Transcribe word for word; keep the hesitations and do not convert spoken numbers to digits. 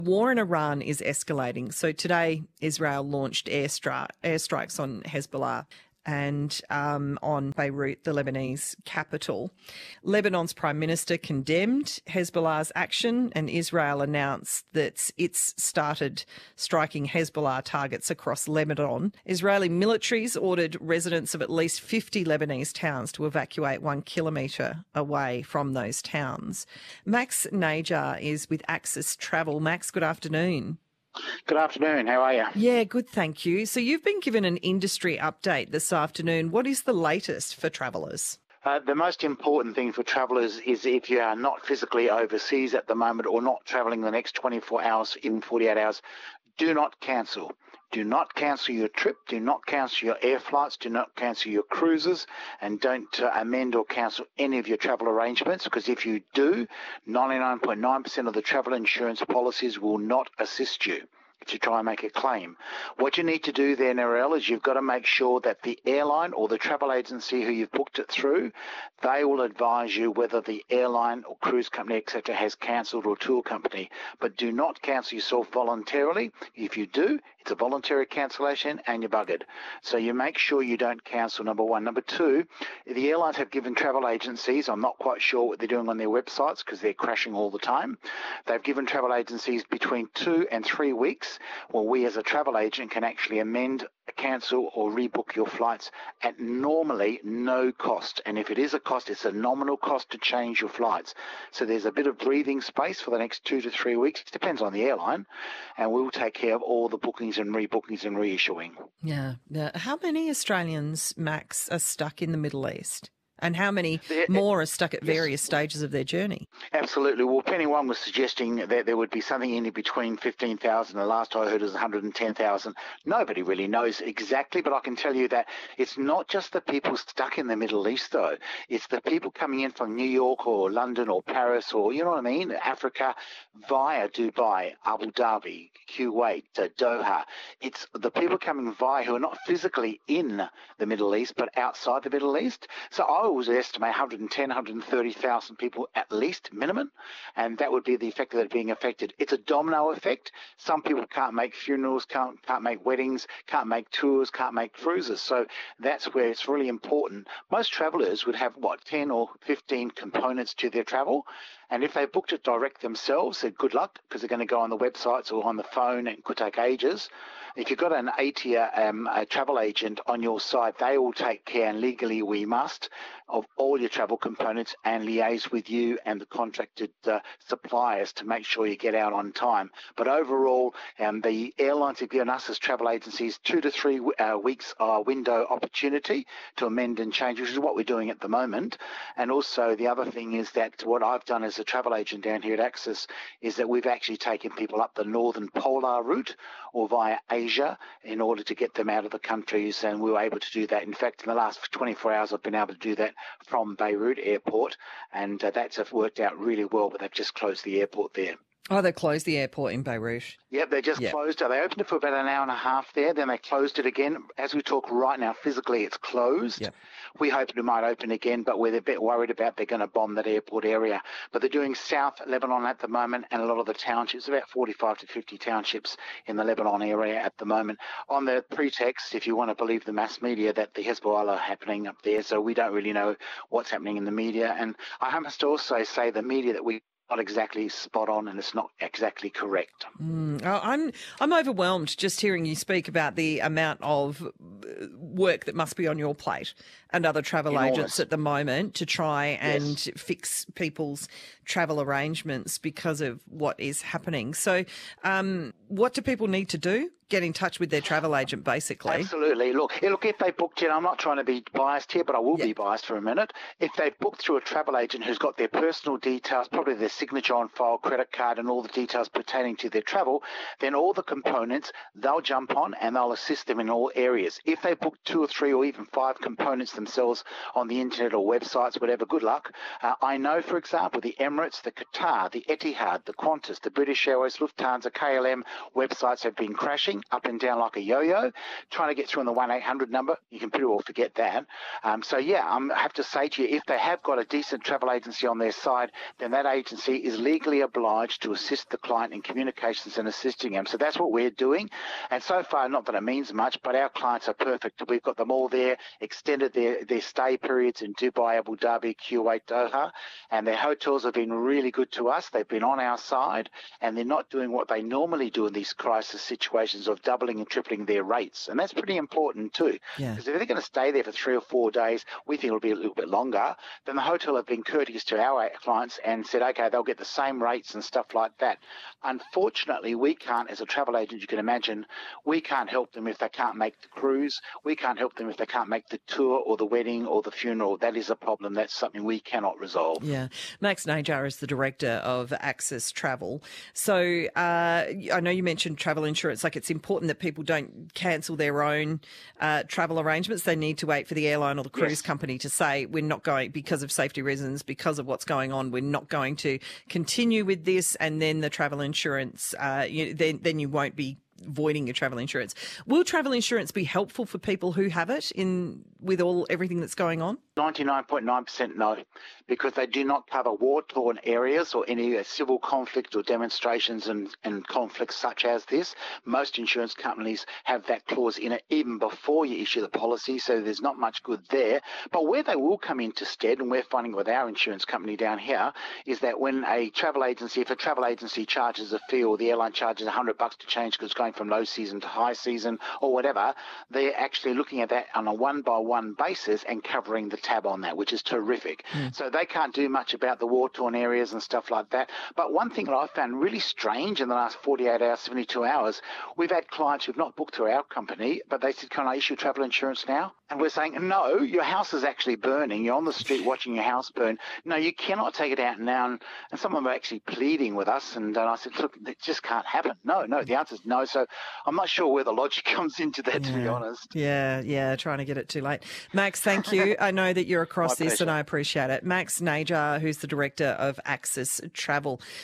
War in Iran is escalating. So today, Israel launched airstri- airstrikes on Hezbollah and um, on Beirut, the Lebanese capital. Lebanon's Prime Minister condemned Hezbollah's action, and Israel announced that it's started striking Hezbollah targets across Lebanon. Israeli militaries ordered residents of at least fifty Lebanese towns to evacuate one kilometre away from those towns. Max Najar is with Access Travel. Max, good afternoon. Good afternoon. How are you? Yeah, good, thank you. So you've been given an industry update this afternoon. What is the latest for travellers? Uh, the most important thing for travellers is if you are not physically overseas at the moment or not travelling the next twenty-four hours, even forty-eight hours, do not cancel. Do not cancel your trip. Do not cancel your air flights. Do not cancel your cruises. And don't uh, amend or cancel any of your travel arrangements, because if you do, ninety-nine point nine percent of the travel insurance policies will not assist you to try and make a claim. What you need to do there, Narelle, is you've got to make sure that the airline or the travel agency who you've booked it through, they will advise you whether the airline or cruise company, et cetera, has cancelled, or tour company. But do not cancel yourself voluntarily. If you do, it's a voluntary cancellation and you're buggered. So you make sure you don't cancel, number one. Number two, the airlines have given travel agencies, I'm not quite sure what they're doing on their websites because they're crashing all the time. They've given travel agencies between two and three weeks where we as a travel agent can actually amend, cancel or rebook your flights at normally no cost. And if it is a cost, it's a nominal cost to change your flights. So there's a bit of breathing space for the next two to three weeks. It depends on the airline. And we'll take care of all the bookings and rebookings and reissuing. Yeah. yeah. How many Australians, Max, are stuck in the Middle East? And how many more are stuck at various yes. stages of their journey? Absolutely. Well, Penny One was suggesting that there would be something in between fifteen thousand. The last I heard was one hundred ten thousand. Nobody really knows exactly, but I can tell you that it's not just the people stuck in the Middle East, though. It's the people coming in from New York or London or Paris or, you know what I mean, Africa, via Dubai, Abu Dhabi, Kuwait, uh, Doha. It's the people coming via who are not physically in the Middle East, but outside the Middle East. So I always estimate one hundred ten, one hundred thirty thousand people at least minimum, and that would be the effect that are being affected. It's a domino effect. Some people can't make funerals, can't can't make weddings, can't make tours, can't make cruises. So that's where it's really important. Most travellers would have, what, ten or fifteen components to their travel, and if they booked it direct themselves, said good luck, because they're going to go on the websites or on the phone and it could take ages. If you've got an A-tier um, a travel agent on your side, they will take care, and legally we must, of all your travel components and liaise with you and the contracted uh, suppliers to make sure you get out on time. But overall, um, the airlines have given us as travel agencies two to three uh, weeks uh, window opportunity to amend and change, which is what we're doing at the moment. And also the other thing is that what I've done as a travel agent down here at Access is that we've actually taken people up the northern polar route or via Asia in order to get them out of the countries, and we were able to do that. In fact, in the last twenty-four hours, I've been able to do that from Beirut Airport, and uh, that's worked out really well, but they've just closed the airport there. Oh, they closed the airport in Beirut. Yep, they just yep. closed it. They opened it for about an hour and a half there, then they closed it again. As we talk right now, physically it's closed. Yep. We hope it might open again, but we're a bit worried about they're going to bomb that airport area. But they're doing South Lebanon at the moment, and a lot of the townships, about forty-five to fifty townships in the Lebanon area at the moment, on the pretext, if you want to believe the mass media, that the Hezbollah are happening up there. So we don't really know what's happening in the media. And I must also say the media that we not exactly spot on, and it's not exactly correct. Mm, I'm I'm overwhelmed just hearing you speak about the amount of work that must be on your plate and other travel Enormous. agents at the moment to try and yes. fix people's travel arrangements because of what is happening. So um, what do people need to do? Get in touch with their travel agent, basically. Absolutely. Look, look, if they booked in, I'm not trying to be biased here, but I will yep. be biased for a minute. If they've booked through a travel agent who's got their personal details, probably their signature on file, credit card, and all the details pertaining to their travel, then all the components, they'll jump on and they'll assist them in all areas. If they book two or three or even five components themselves on the internet or websites, whatever, good luck. Uh, I know, for example, the Emirates, the Qatar, the Etihad, the Qantas, the British Airways, Lufthansa, K L M websites have been crashing. jumping up and down like a yo-yo, trying to get through on the one eight hundred number. You can pretty well forget that. Um, so, yeah, um, I have to say to you, if they have got a decent travel agency on their side, then that agency is legally obliged to assist the client in communications and assisting them. So that's what we're doing. And so far, not that it means much, but our clients are perfect. We've got them all there, extended their, their stay periods in Dubai, Abu Dhabi, Kuwait, Doha, and their hotels have been really good to us. They've been on our side, and they're not doing what they normally do in these crisis situations of doubling and tripling their rates. And that's pretty important too. Yeah. Because if they're going to stay there for three or four days, we think it'll be a little bit longer, then the hotel have been courteous to our clients and said, okay, they'll get the same rates and stuff like that. Unfortunately, we can't, as a travel agent, you can imagine, we can't help them if they can't make the cruise. We can't help them if they can't make the tour or the wedding or the funeral. That is a problem. That's something we cannot resolve. Yeah. Max Najar is the director of Access Travel. So uh, I know you mentioned travel insurance. Like, it's important that people don't cancel their own uh, travel arrangements. They need to wait for the airline or the cruise Yes. company to say, we're not going, because of safety reasons, because of what's going on, we're not going to continue with this. And then the travel insurance, uh, you, then, then you won't be voiding your travel insurance. Will travel insurance be helpful for people who have it in with all everything that's going on? ninety-nine point nine percent no, because they do not cover war-torn areas or any uh, civil conflict or demonstrations and, and conflicts such as this. Most insurance companies have that clause in it even before you issue the policy, so there's not much good there. But where they will come into stead, and we're finding with our insurance company down here, is that when a travel agency, if a travel agency charges a fee or the airline charges one hundred bucks to change because it's going from low season to high season or whatever, they're actually looking at that on a one-by-one basis and covering the tab on that, which is terrific. Mm. So they can't do much about the war-torn areas and stuff like that. But one thing that I found really strange in the last forty-eight hours, seventy-two hours, we've had clients who've not booked through our company, but they said, can I issue travel insurance now? And we're saying, no, your house is actually burning. You're on the street watching your house burn. No, you cannot take it out now. And, and some of them are actually pleading with us. And, and I said, look, it just can't happen. No, no, the answer is no. So I'm not sure where the logic comes into that, yeah. to be honest. Yeah, yeah, trying to get it too late. Max, thank you. I know that you're across My this pleasure. and I appreciate it. Max Najar, who's the director of Access Travel.